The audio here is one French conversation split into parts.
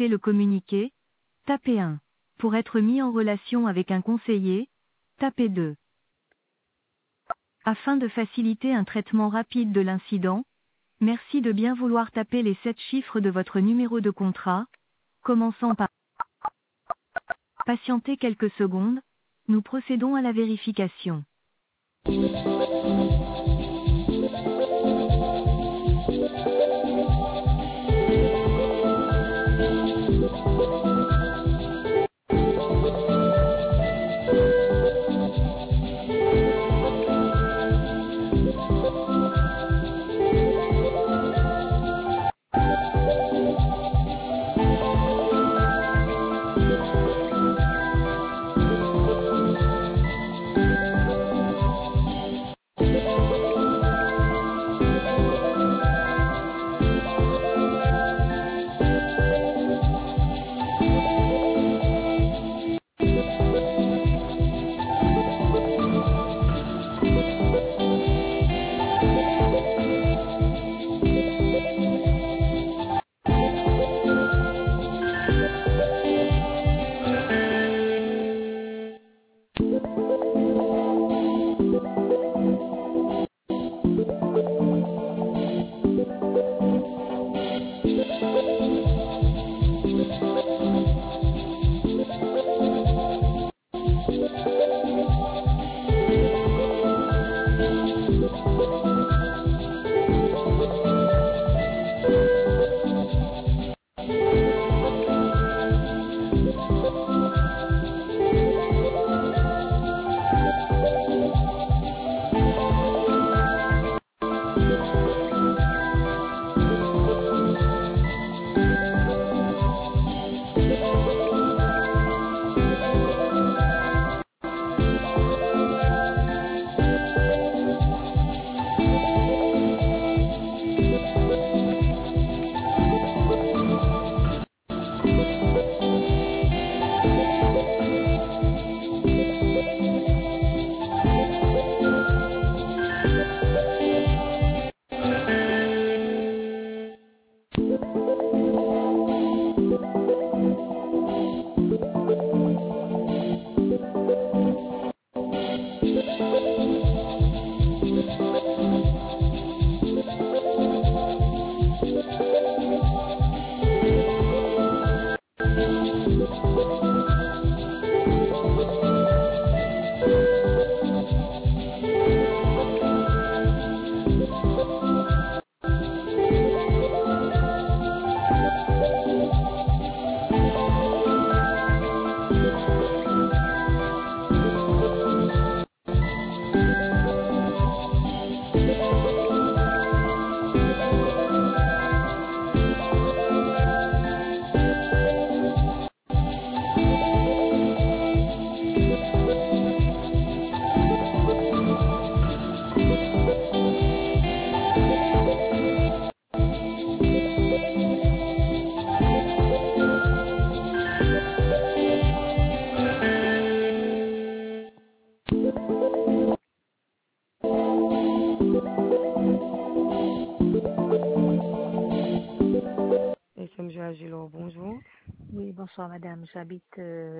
souhaitez le communiquer, tapez 1. Pour être mis en relation avec un conseiller, tapez 2. Afin de faciliter un traitement rapide de l'incident, merci de bien vouloir taper les 7 chiffres de votre numéro de contrat, commençant par patienter quelques secondes, nous procédons à la vérification. SMG Agilor, bonjour. Oui, bonsoir madame. J'habite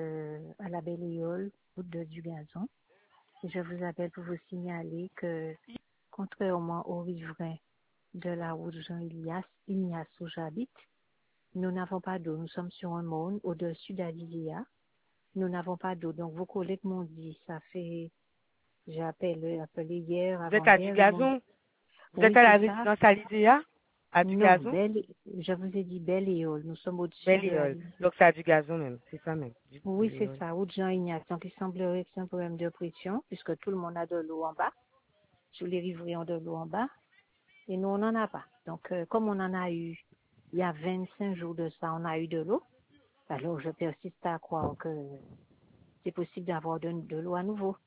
à la Belle-Éole, route de Dugazon. Et je vous appelle pour vous signaler que, contrairement aux riverains de la route Jean-Ignace où j'habite, nous n'avons pas d'eau. Nous sommes sur un mône au-dessus d'Alizéa. Nous n'avons pas d'eau. Donc vos collègues m'ont dit, j'ai appelé hier, Vous êtes à avant-hier. Dugazon? Vous Oui, êtes à la c'est ça. résidence Alizéa? À Non, Dugazon? je vous ai dit Belle-Éole. Nous sommes au-dessus de Belle-Éole. Alizéa. Donc c'est à Dugazon même, c'est ça même. Oui, c'est Belle-Éole. ça, route Jean-Ignace. Donc, il semblerait que c'est un problème de pression, puisque tout le monde a de l'eau en bas. Tous les riverains ont de l'eau en bas. Et nous, on n'en a pas. Donc, comme on en a eu, il y a 25 jours de ça, on a eu de l'eau. Alors, je persiste à croire que c'est possible d'avoir de l'eau à nouveau.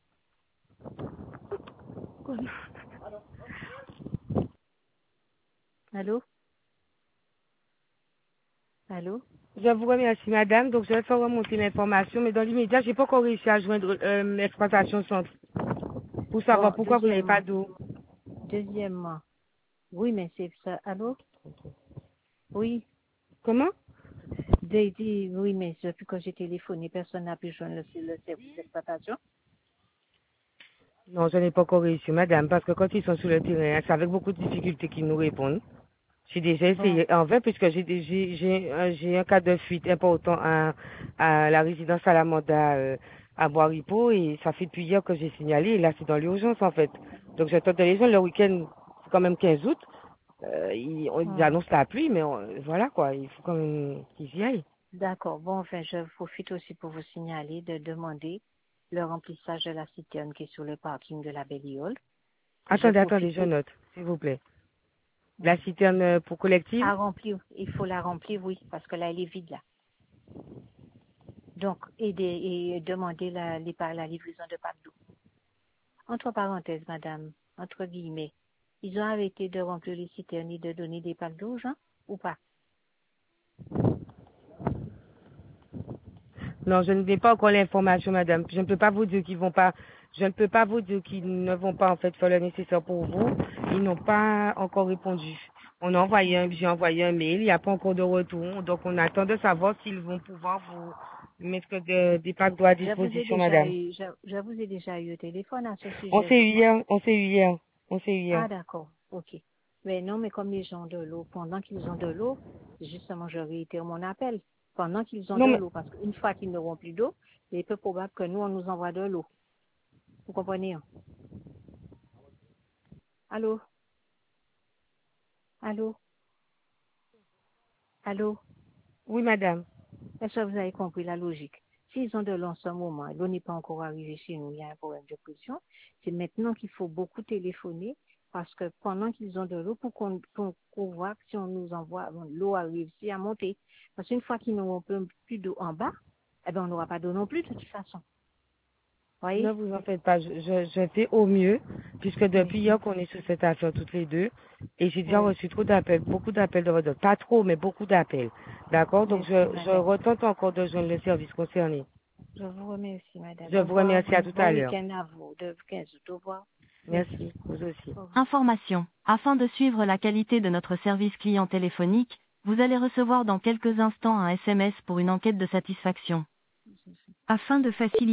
Allô? Allô? Je vous remercie, madame. Donc, je vais faire remonter l'information, mais dans l'immédiat, j'ai pas encore réussi à joindre l'exploitation centre pour savoir Bon, pourquoi vous n'avez pas d'eau. deuxièmement, oui, mais c'est ça. Allô? Oui. Comment? Oui, mais depuis que j'ai téléphoné, personne n'a pu joindre le service d'exploitation. Non, je n'ai pas encore réussi, madame, parce que quand ils sont sur le terrain, c'est avec beaucoup de difficultés qu'ils nous répondent. J'ai déjà Bon, essayé, en fait, puisque j'ai un cas de fuite important à la résidence à la Manda, à Bois-Ripo, et ça fait depuis hier que j'ai signalé, et là, c'est dans l'urgence, en fait. Donc, j'attends les gens, le week-end, c'est quand même 15 août, ils annoncent la pluie, mais voilà, quoi, il faut quand même qu'ils y aillent. d'accord. Bon, enfin, je profite aussi pour vous signaler de demander le remplissage de la citerne qui est sur le parking de la Belliole. Je Attendez, profite je note, s'il vous plaît. La Oui. citerne pour collective? À remplir. Il faut la remplir, oui, parce que là, elle est vide, là. Donc, et demander la livraison de packs d'eau. Entre parenthèses, madame, entre guillemets, ils ont arrêté de remplir les citernes et de donner des packs d'eau aux gens, ou pas? Non, je n'ai pas encore l'information, madame. Je ne peux pas vous dire qu'ils vont pas, je ne peux pas vous dire qu'ils ne vont pas, en fait, faire le nécessaire pour vous. Ils n'ont pas encore répondu. J'ai envoyé un mail, il n'y a pas encore de retour. Donc, on attend de savoir s'ils vont pouvoir vous mettre des packs d'eau à disposition, madame. Je vous ai déjà eu au téléphone à ce On sujet, s'est je eu crois. hier, on s'est eu hier, on s'est eu hier. Ah, d'accord, ok. Mais non, mais comme les gens ont de l'eau, pendant qu'ils ont de l'eau, justement, je réitère mon appel. Pendant qu'ils ont Non, de mais, l'eau, parce qu'une fois qu'ils n'auront plus d'eau, il est peu probable que nous, on nous envoie de l'eau. Vous comprenez? Hein? Allô? Allô? Allô? oui, madame. Est-ce que vous avez compris la logique? S'ils ont de l'eau en ce moment, l'eau n'est pas encore arrivée chez nous, il y a un problème de pression. C'est maintenant qu'il faut beaucoup téléphoner parce que pendant qu'ils ont de l'eau, pour voir si on nous envoie, bon, l'eau a réussi à monter. Parce qu'une fois qu'ils n'auront plus d'eau en bas, eh ben, on n'aura pas d'eau non plus de toute façon. Ne Voyez? vous en faites pas, je fais au mieux, puisque Oui, depuis hier qu'on est sur cette affaire toutes les deux, et j'ai déjà oui, reçu trop d'appels, beaucoup d'appels de votre, pas trop, mais beaucoup d'appels. D'accord? Donc merci je madame. retente encore de joindre le service concerné. Je vous remercie madame. Je Au vous revoir. remercie à tout Bon à l'heure. week-end à vous, de 15 août. Au revoir. Merci. Merci, vous aussi. Au revoir. Information. Afin de suivre la qualité de notre service client téléphonique, vous allez recevoir dans quelques instants un SMS pour une enquête de satisfaction. Afin de faciliter